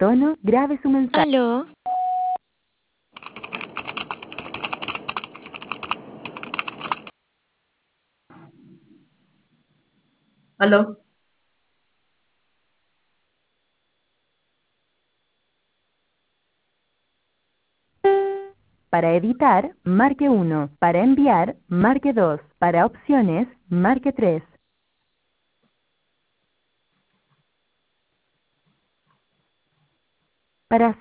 tono, grabe su mensaje. ¿Aló? ¿Aló? Para editar, marque 1. Para enviar, marque 2. Para opciones, marque 3. Para